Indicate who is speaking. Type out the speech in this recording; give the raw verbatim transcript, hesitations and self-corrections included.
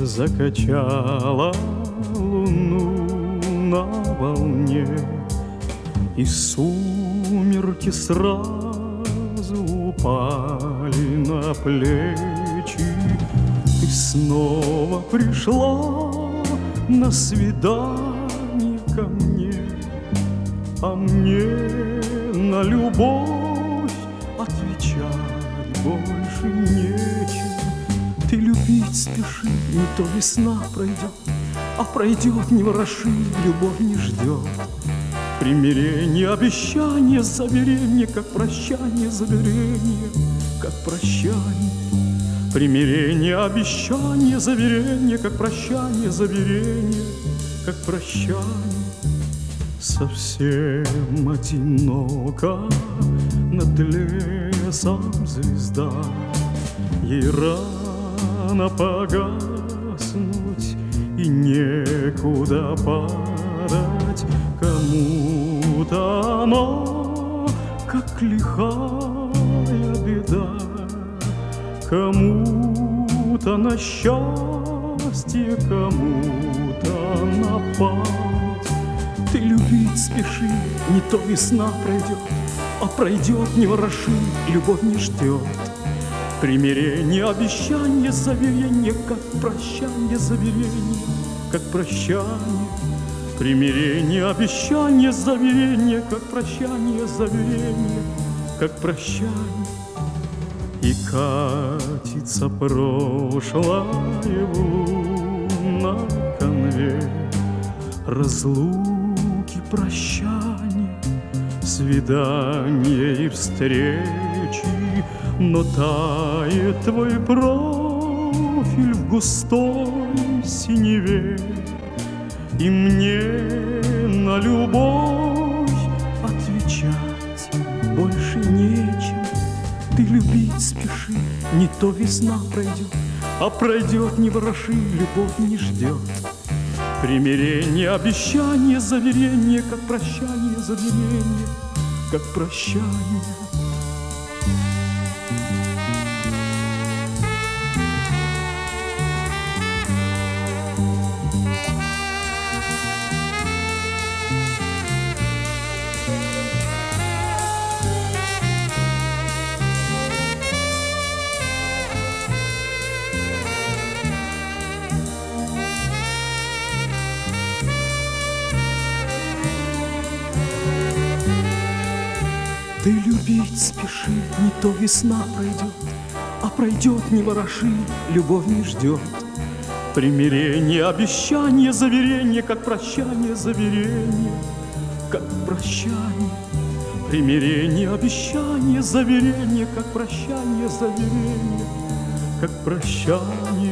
Speaker 1: закачала луну на волне, и сумерки сразу упали на плечи. Ты снова пришла на свидание ко мне, а мне на любовь отвечать больше нечем. Ты любить спеши, не то весна пройдет, а пройдет, не вороши, любовь не ждет. Примирение, обещание, заверение, как прощание, заверение, как прощание. Примирение, обещание, заверение, как прощание, заверение, как прощание. Совсем одиноко над лесом звезда, ей рано погаснуть и некуда падать. Кому-то она, как лихая беда, кому-то на счастье, кому-то на память. Ты любить спеши, не то весна пройдет, а пройдет, не вороши, любовь не ждет. Примирение, обещание, заверение, как прощание, заверение, как прощание. Примирение, обещание, заверение, как прощание, заверение, как прощание. И катится прошлое в лунном конве, разлуки, прощания, свидания и встречи. Но тает твой профиль в густой синеве, и мне на любовь отвечать больше нечем. Ты любить спеши, не то весна пройдет, а пройдет, не вороши, любовь не ждет. Примирение, обещание, заверение, как прощание, заверение, как прощание. Ты любить спеши, не то весна пройдет, а пройдет, не вороши, любовь не ждет. Примирение, обещание, заверение, как прощание, заверение, как прощание. Примирение, обещание, заверение, как прощание, заверение, как прощание.